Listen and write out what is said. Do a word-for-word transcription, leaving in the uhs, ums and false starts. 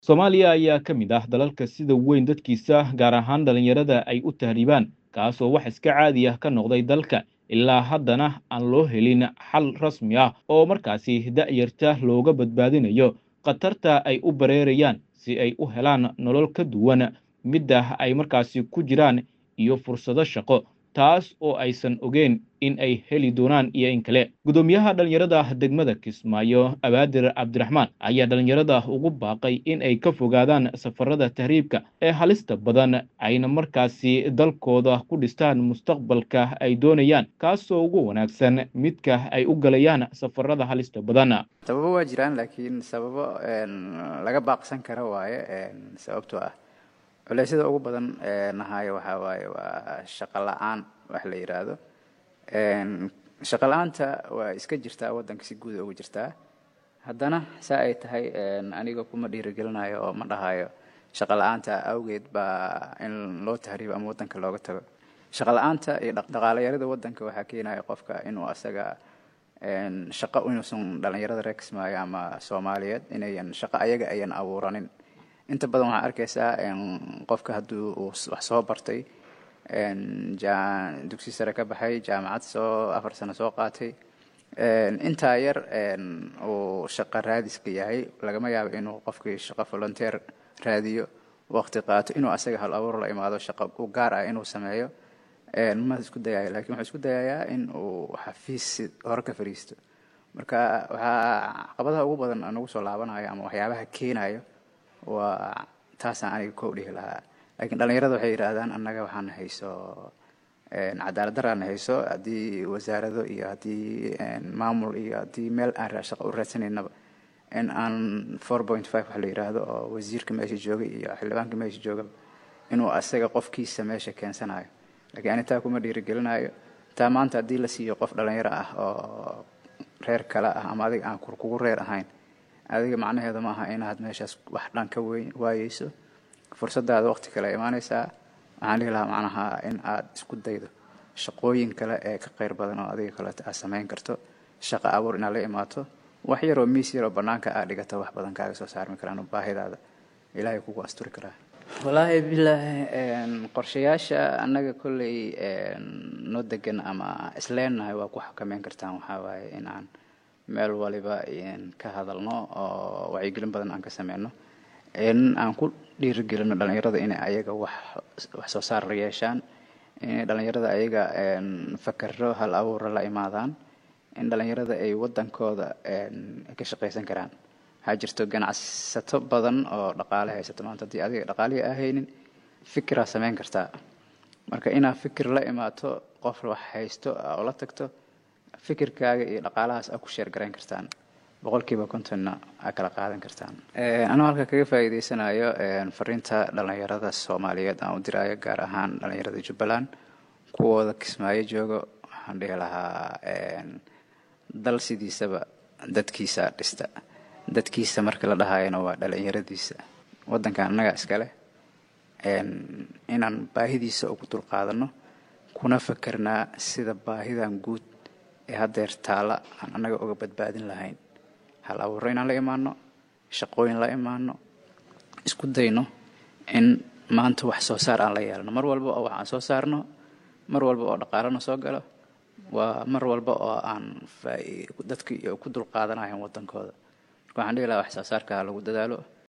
Soomaaliya ayaa ka mid ah dalalka sida weyn dadkiisa gaar ahaan dhalinyarada ay u tahriibaan, kaasoo wax iska caadi ah ka noqday dalka ilaa haddana aan loo helin xal rasmi ah oo markaasi da'yarta looga badbaadinayo khatarta ay u bareerayaan si ay u helaan nolol ka duwan midda ay markaasi ku jiraan iyo fursado shaqo, taas oo aysan ogeyn in ay heli doonaan iyo in kale. Gudoomiyaha dhalinyarada degmada Kismaayo, Abaadir Cabdiraxmaan, ayaa dhalinyarada ugu baaqay in ay ka fogaadaan safarada tahriibka ee halista badan, ayna markaasi dalkooda ku dhistaan mustaqbalka ay doonayaan, kaasoo ugu wanaagsan midka ay u galayaan safarada halista badan. sababo waa jiraan laakiin sababo laga baaqsan karo waaye sababtoo ah culaysyada ugu badan nahayo waxaa waaye waa shaqo la'aan wax la yiraahdo. shaqo la'aanta waa iska jirtaa waddanka si guud ugu jirtaa, haddana saa ay tahay aniga kuma dhiirigelinayo oo ma dhahayo shaqo la'aanta awgeed baa in loo tahriibo ama waddanka looga tago. shaqo la'aanta iyo dhaqaale yarida waddanka waxaa keenaya qofka inuu asaga shaqo inuusan dhalinyarada reer Kismaayo ama Soomaaliyeed inayan shaqo ayaga ayan abuuranin. inta badan waxaa arkaysaa qofka hadduu wax soo bartay dugsi sare ka baxay, jaamacad soo afar sano soo qaatay, intaa yar uu shaqo raadiska yahay, lagama yaabo inuu qofkii shaqo volunteer raadiyo waqti qaato inuu asaga hal abuur la imaado shaqo u gaar ah inuu sameeyo. ma isku dayayo, laakiin wuxuu isku dayayaa in uu xafiis hore ka fariisto. marka waxaa caqabadaha ugu badan aan ugu soo laabanayo ama waxyaabaha keenayo waa taasaan aniga ku dhihi lahaa. laakiin dhalinyarada waxay yiraahdaan annaga waxaan hayso cadaalad daraan hayso haddii wasaarado iyo haddii maamul iyo haddii meel aan shaqo u raadsanaynaba in aan four point five wax la yiraahdo oo wasiirka meesha jooga iyo xildhibaanka meesha jooga inuu asaga qofkiisa meesha keensanayo. laakiin ani taa kuma dhiirigelinayo. taa maanta haddii la siiyo qof dhalinyaro ah oo reer kale ah ama adiga aan kugu reer ahayn, adiga macnaheedu maaha inaad meeshaas wax dhan ka waayeyso, fursadaada waqti kale imaanaysaa. waxaan dhihi lahaa macnaha in aad isku daydo shaqooyin kale ee ka qayr badan oo adiga kale aad samayn karto, shaqo abuur inaad la imaato, wax yar oo miis yar oo bannaanka aad dhigato wax badan kaaga soo saarmi karaan baahidaada ilaahay kugu asturi karaa. wallaahi bilaahi qorshayaasha annaga kolley noo degan ama isleenahay waa ku xakameyn kartaan waxaa waaye in aan meel waliba ka hadalno oo wacyigelin badan aan ka sameyno, in aan ku dhiirigelino dhalinyarada inay ayaga wax wax soo saar yeeshaan, in dhalinyarada ayaga fakaro hal abuur la imaadaan, in dhalinyarada ay waddankooda ka shaqaysan karaan. waxaa jirto ganacsato badan oo dhaqaale haysato maanta, haddii adiga dhaqaalihi ahaynin fikiraa samayn kartaa. marka inaad fikir la imaato qof wax haysto oo la tagto fikirkaaga iyo dhaqaalahaas aad ku sheer garayn kartaan, boqolkiiba kontonna aad kala qaadan kartaan. anuu halka kaga faa'iidaysanayo fariinta dhalinyarada Soomaaliyeed aan u diraayo gaar ahaan dhalinyarada Jubbaland kuwooda Kismaayo joogo, waxaan dhihi lahaa dal sidiisaba dadkiisa dhista. dadkiisa marka la dhahayana waa dhalinyaradiisa. waddankan annaga iskale inaan baahidiisa ugu dulqaadano kuna fakarnaa sida baahidan guud ee haddeer taala aan annaga uga badbaadin lahayn. hal abuuro inaan la imaano, shaqooyin la imaano, isku dayno in maanta wax soo saar aan la yeelano. mar walba oo wax aan soo saarno, mar walba oo dhaqaalana soo galo, waa mar walba oo aan dadkii ku dulqaadanayo waddankooda. waxaan dhihi lahaa wax soo saarka lagu dadaalo.